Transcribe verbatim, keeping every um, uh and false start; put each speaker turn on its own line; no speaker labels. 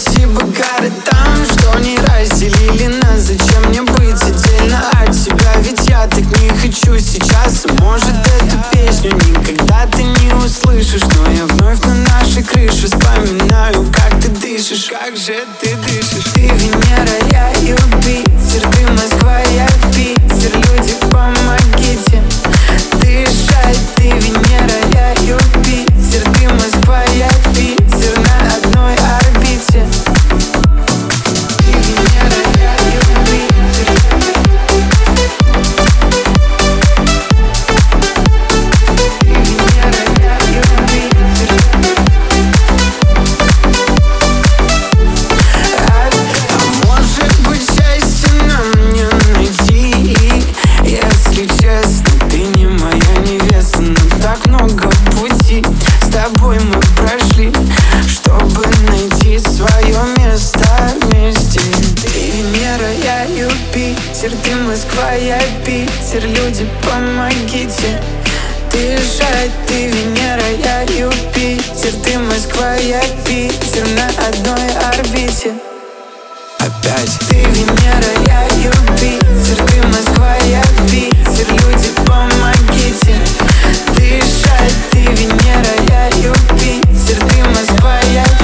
Спасибо городам, что не разделили нас. Зачем мне быть отдельно от тебя? Ведь я так не хочу сейчас. Может, эту песню никогда ты не услышишь, но я вновь на нашей крыше вспоминаю, как ты дышишь. Как же ты дышишь? Ты Венера, я Юпитер. Ты Москва, я Питер. Люди, помогите дышать. Ты Венера, я Юпитер. Ты Москва, я Питер. На одной орбите. Ты Венера, я Юпитер. Ты Венера, я Юпитер. А, а может быть, счастье нам не найти? Если честно, ты не моя невеста, но так много пути с тобой мы прошли, чтобы найти свое место вместе. Ты Венера, я Юпитер. Ты Москва, я Питер. Люди, помогите дышать. Ты Венера, я Юпитер. Ты Москва, я Питер. На одной орбите. Опять. Ты Венера, я Юпитер. Ты Москва, я Питер. Люди, помогите дышать. Ты Венера, я Юпитер. Ты Москва, я